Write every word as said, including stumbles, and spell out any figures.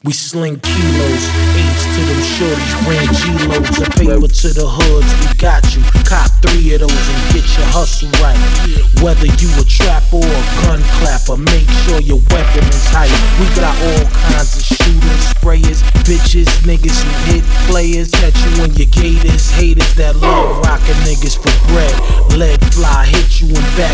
We sling kilos, eights to them shorties, bring G-loads of paper to the hoods, we got you. Cop three of those and get your hustle right. Whether you a trapper or a gun clapper, make sure your weapon is hype. We got all kinds of shooters, sprayers, bitches, niggas who hit players, catch you in your gators, haters that love rockin' niggas for bread. Lead fly hit you in back